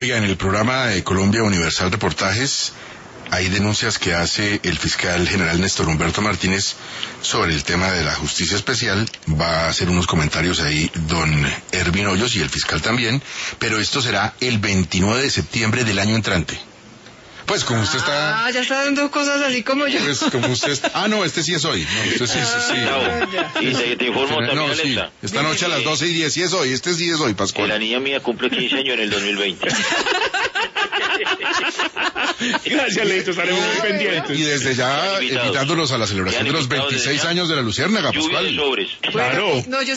Oiga, en el programa de Colombia Universal Reportajes hay denuncias que hace el fiscal general Néstor Humberto Martínez sobre el tema de la justicia especial. Va a hacer unos comentarios ahí don Ervin Hoyos y el fiscal también, pero esto será el 29 de septiembre del año entrante. Pues como usted está... ya está dando cosas así como yo. Pues como usted está... no, este sí es hoy. No, este sí. Y te informo también, no, sí. Alexa. Esta noche a las 12:10 sí es hoy. Este sí es hoy, Pascual. Que la niña mía cumple 15 años en el 2020. Gracias, Leito, estaremos muy pendientes. Y desde ya invitándolos a la celebración de los 26 años de la Luciérnaga, Lluvia Pascual. de sobres. Claro. No, yo